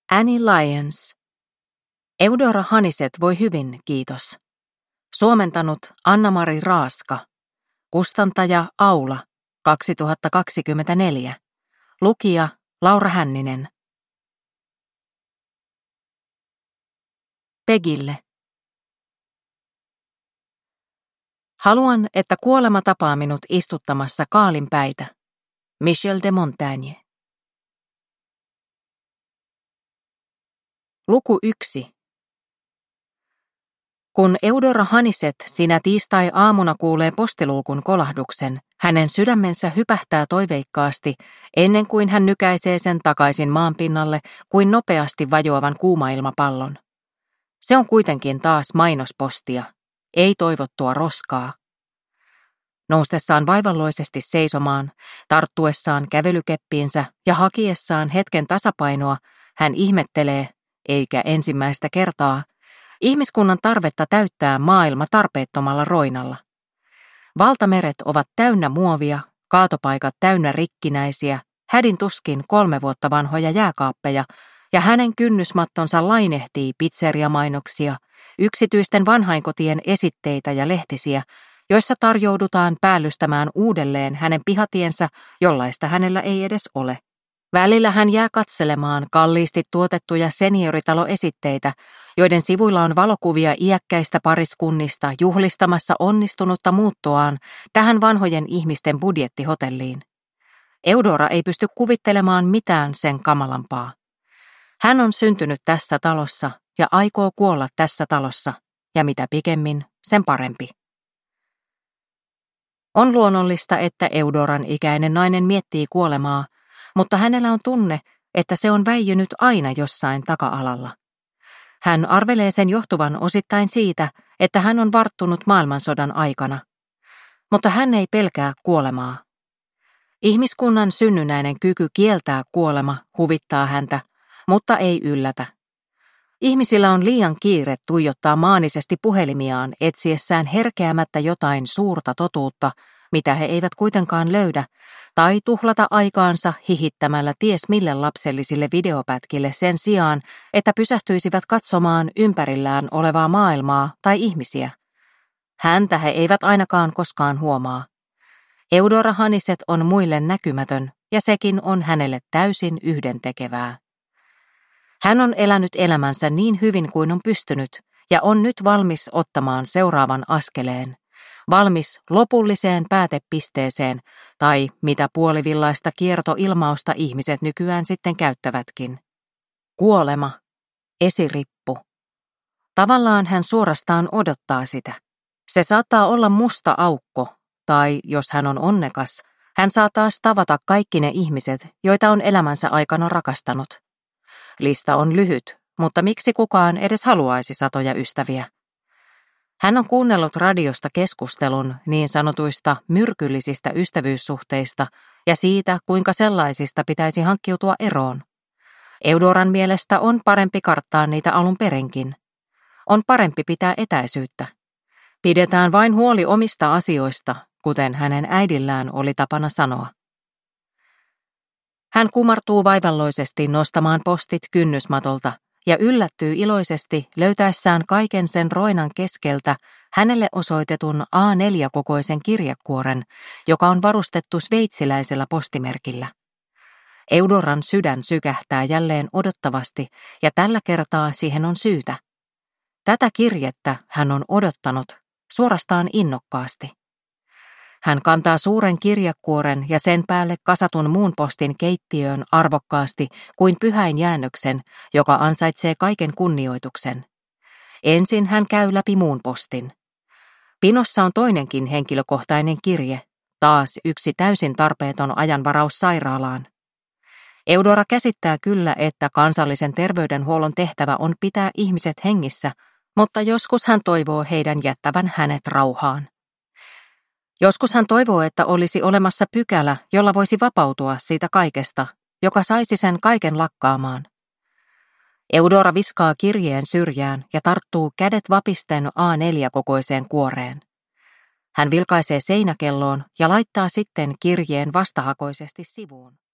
Annie Lyons. Eudora Haniset voi hyvin, kiitos. Suomentanut Anna-Mari Raaska. Kustantaja Aula, 2024. Lukija Laura Hänninen. Pegille. Haluan, että kuolema tapaa minut istuttamassa kaalinpäitä. Michel de Montaigne. Luku 1. Kun Eudora Haniset sinä tiistai-aamuna kuulee postiluukun kolahduksen, hänen sydämensä hypähtää toiveikkaasti ennen kuin hän nykäisee sen takaisin maanpinnalle kuin nopeasti vajoavan kuumailmapallon. Se on kuitenkin taas mainospostia, ei toivottua roskaa. Noustessaan vaivalloisesti seisomaan, tarttuessaan kävelykeppiinsä ja hakiessaan hetken tasapainoa, hän ihmettelee, eikä ensimmäistä kertaa, ihmiskunnan tarvetta täyttää maailma tarpeettomalla roinalla. Valtameret ovat täynnä muovia, kaatopaikat täynnä rikkinäisiä, hädin tuskin 3 vuotta vanhoja jääkaappeja, ja hänen kynnysmattonsa lainehtii pizzeriamainoksia, yksityisten vanhainkotien esitteitä ja lehtisiä, joissa tarjoudutaan päällystämään uudelleen hänen pihatiensä, jollaista hänellä ei edes ole. Välillä hän jää katselemaan kalliisti tuotettuja senioritaloesitteitä, joiden sivuilla on valokuvia iäkkäistä pariskunnista juhlistamassa onnistunutta muuttoaan tähän vanhojen ihmisten budjettihotelliin. Eudora ei pysty kuvittelemaan mitään sen kamalampaa. Hän on syntynyt tässä talossa ja aikoo kuolla tässä talossa, ja mitä pikemmin, sen parempi. On luonnollista, että Eudoran ikäinen nainen miettii kuolemaa, mutta hänellä on tunne, että se on väijynyt aina jossain taka-alalla. Hän arvelee sen johtuvan osittain siitä, että hän on varttunut maailmansodan aikana. Mutta hän ei pelkää kuolemaa. Ihmiskunnan synnynnäinen kyky kieltää kuolema huvittaa häntä, mutta ei yllätä. Ihmisillä on liian kiire tuijottaa maanisesti puhelimiaan etsiessään herkeämättä jotain suurta totuutta, mitä he eivät kuitenkaan löydä, tai tuhlata aikaansa hihittämällä ties mille lapsellisille videopätkille sen sijaan, että pysähtyisivät katsomaan ympärillään olevaa maailmaa tai ihmisiä. Häntä he eivät ainakaan koskaan huomaa. Eudora Haniset on muille näkymätön, ja sekin on hänelle täysin yhdentekevää. Hän on elänyt elämänsä niin hyvin kuin on pystynyt, ja on nyt valmis ottamaan seuraavan askeleen. Valmis lopulliseen päätepisteeseen, tai mitä puolivillaista kiertoilmausta ihmiset nykyään sitten käyttävätkin. Kuolema. Esirippu. Tavallaan hän suorastaan odottaa sitä. Se saattaa olla musta aukko, tai jos hän on onnekas, hän saa taas tavata kaikki ne ihmiset, joita on elämänsä aikana rakastanut. Lista on lyhyt, mutta miksi kukaan edes haluaisi satoja ystäviä? Hän on kuunnellut radiosta keskustelun niin sanotuista myrkyllisistä ystävyyssuhteista ja siitä, kuinka sellaisista pitäisi hankkiutua eroon. Eudoran mielestä on parempi karttaa niitä alun perinkin. On parempi pitää etäisyyttä. Pidetään vain huoli omista asioista, kuten hänen äidillään oli tapana sanoa. Hän kumartuu vaivalloisesti nostamaan postit kynnysmatolta ja yllättyy iloisesti löytäessään kaiken sen roinan keskeltä hänelle osoitetun A4-kokoisen kirjekuoren, joka on varustettu sveitsiläisellä postimerkillä. Eudoran sydän sykähtää jälleen odottavasti, ja tällä kertaa siihen on syytä. Tätä kirjettä hän on odottanut, suorastaan innokkaasti. Hän kantaa suuren kirjekuoren ja sen päälle kasatun muun postin keittiöön arvokkaasti kuin pyhäin jäännöksen, joka ansaitsee kaiken kunnioituksen. Ensin hän käy läpi muun postin. Pinossa on toinenkin henkilökohtainen kirje, taas yksi täysin tarpeeton ajanvaraus sairaalaan. Eudora käsittää kyllä, että kansallisen terveydenhuollon tehtävä on pitää ihmiset hengissä, mutta joskus hän toivoo heidän jättävän hänet rauhaan. Joskus hän toivoo, että olisi olemassa pykälä, jolla voisi vapautua siitä kaikesta, joka saisi sen kaiken lakkaamaan. Eudora viskaa kirjeen syrjään ja tarttuu kädet vapisten A4-kokoiseen kuoreen. Hän vilkaisee seinäkelloon ja laittaa sitten kirjeen vastahakoisesti sivuun.